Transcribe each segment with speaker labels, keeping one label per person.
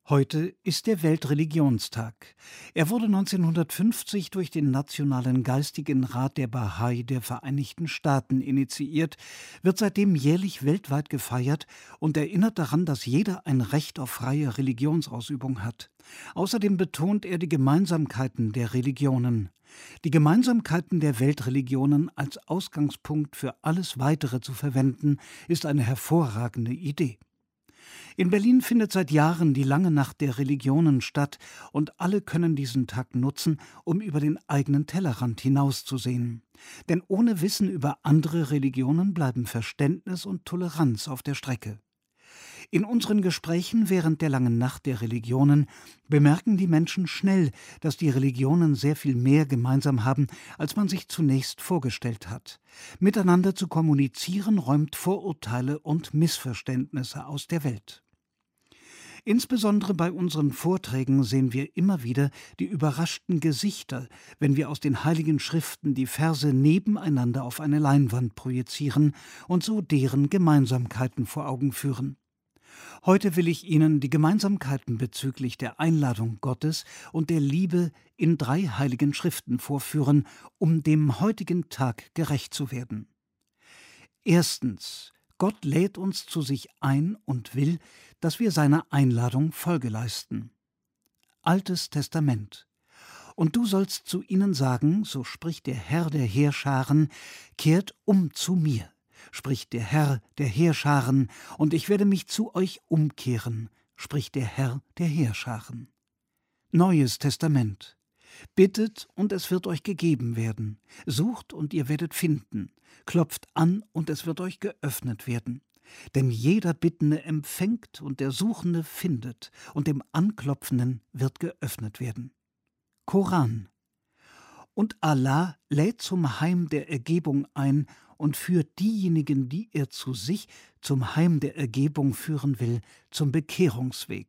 Speaker 1: Heute ist der Weltreligionstag. Er wurde 1950 durch den Nationalen Geistigen Rat der Bahai der Vereinigten Staaten initiiert, wird seitdem jährlich weltweit gefeiert und erinnert daran, dass jeder ein Recht auf freie Religionsausübung hat. Außerdem betont er die Gemeinsamkeiten der Religionen. Die Gemeinsamkeiten der Weltreligionen als Ausgangspunkt für alles Weitere zu verwenden, ist eine hervorragende Idee. In Berlin findet seit Jahren die Lange Nacht der Religionen statt und alle können diesen Tag nutzen, um über den eigenen Tellerrand hinauszusehen. Denn ohne Wissen über andere Religionen bleiben Verständnis und Toleranz auf der Strecke. In unseren Gesprächen während der Langen Nacht der Religionen bemerken die Menschen schnell, dass die Religionen sehr viel mehr gemeinsam haben, als man sich zunächst vorgestellt hat. Miteinander zu kommunizieren räumt Vorurteile und Missverständnisse aus der Welt. Insbesondere bei unseren Vorträgen sehen wir immer wieder die überraschten Gesichter, wenn wir aus den Heiligen Schriften die Verse nebeneinander auf eine Leinwand projizieren und so deren Gemeinsamkeiten vor Augen führen. Heute will ich Ihnen die Gemeinsamkeiten bezüglich der Einladung Gottes und der Liebe in 3 Heiligen Schriften vorführen, um dem heutigen Tag gerecht zu werden. Erstens: Gott lädt uns zu sich ein und will, dass wir seiner Einladung Folge leisten. Altes Testament. Und du sollst zu ihnen sagen, so spricht der Herr der Heerscharen, kehrt um zu mir, spricht der Herr der Heerscharen, und ich werde mich zu euch umkehren, spricht der Herr der Heerscharen. Neues Testament. Bittet, und es wird euch gegeben werden. Sucht, und ihr werdet finden. Klopft an, und es wird euch geöffnet werden. Denn jeder Bittende empfängt, und der Suchende findet, und dem Anklopfenden wird geöffnet werden. Koran. Und Allah lädt zum Heim der Ergebung ein und führt diejenigen, die er zu sich zum Heim der Ergebung führen will, zum Bekehrungsweg.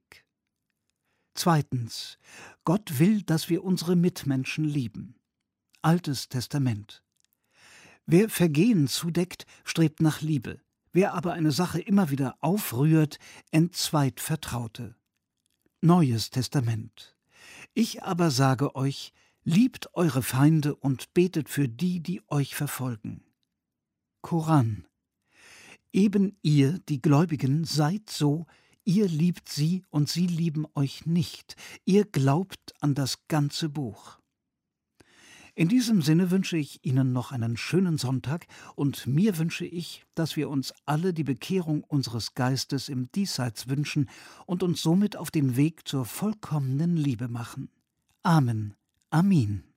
Speaker 1: Zweitens: Gott will, dass wir unsere Mitmenschen lieben. Altes Testament. Wer Vergehen zudeckt, strebt nach Liebe. Wer aber eine Sache immer wieder aufrührt, entzweit Vertraute. Neues Testament. Ich aber sage euch, liebt eure Feinde und betet für die, die euch verfolgen. Koran. Eben ihr, die Gläubigen, seid so, ihr liebt sie und sie lieben euch nicht. Ihr glaubt an das ganze Buch. In diesem Sinne wünsche ich Ihnen noch einen schönen Sonntag und mir wünsche ich, dass wir uns alle die Bekehrung unseres Geistes im Diesseits wünschen und uns somit auf den Weg zur vollkommenen Liebe machen. Amen. Amin.